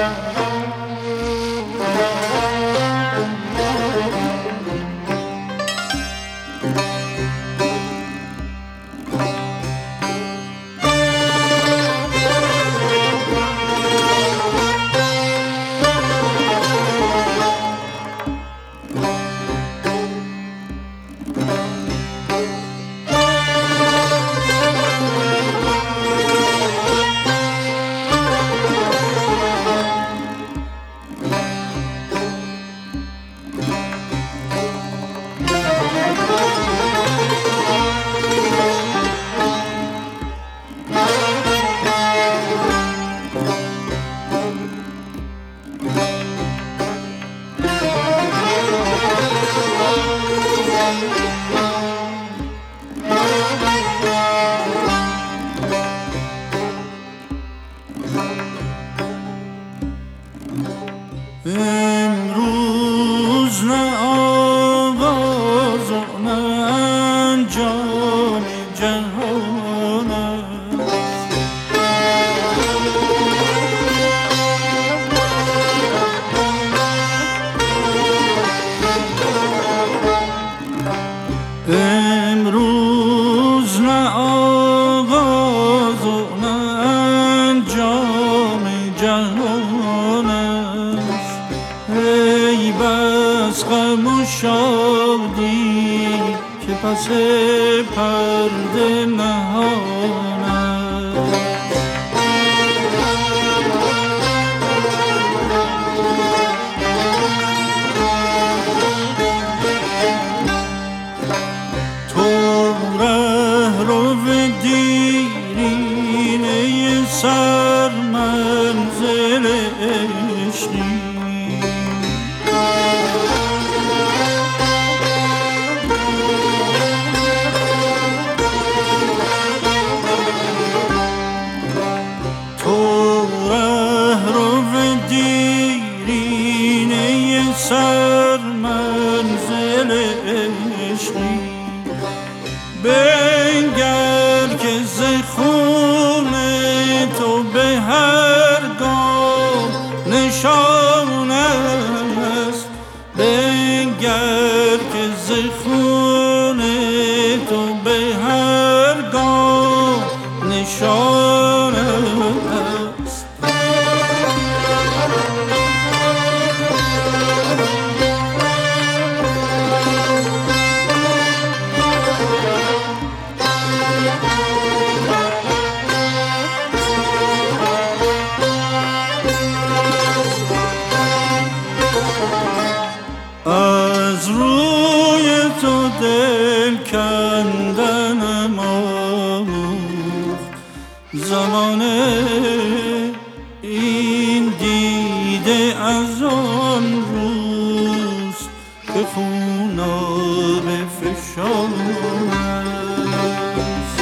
امروز نه آغاز و نه انجام جهان است. امروز نه آغاز و نه انجام جهان است. ای بس غم و شادی که پس پرده نهان است. تو رهرو دیرینه سر منزل عشقی، سر منزل عشقی. بنگر که ز خون تو به هر گام نشان است. بنگر که ز خون تو به هر گام نشان است. از روی تو دل کندنم آموخت زمانه. این دیده از آن روز که خوناب فشان است.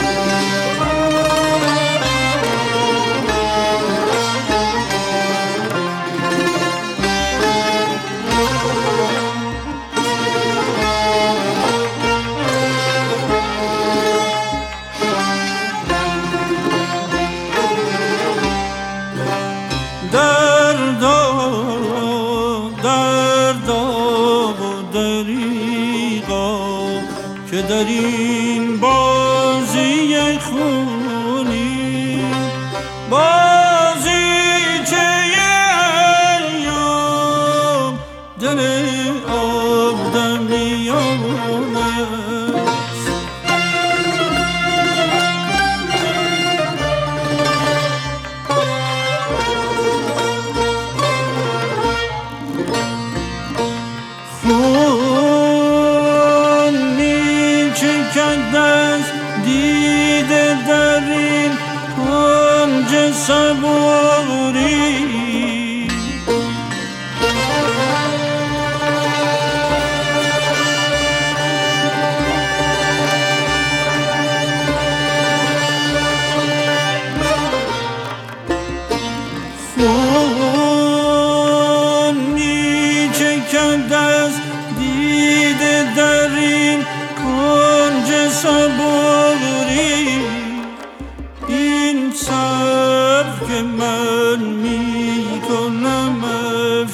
که در این بازی خونی، بازی چه ایام دل آدمیان است. خون می چکد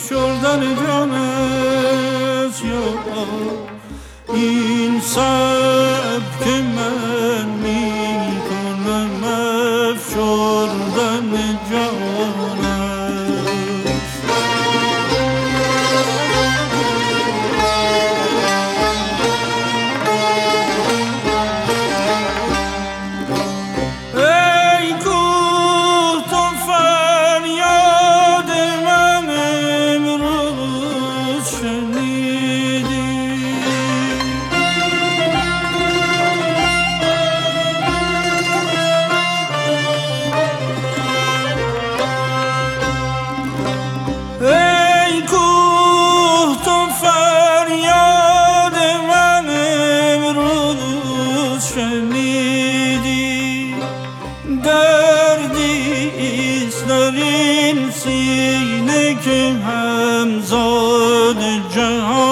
افشردن جان است یا این سبک من میکنم افشردن جان است. ای کوه تو فریاد من امروز شنیدی، ای کوه تو فریاد من امروز شنیدی، دردیست در این سینه که همزاد جهان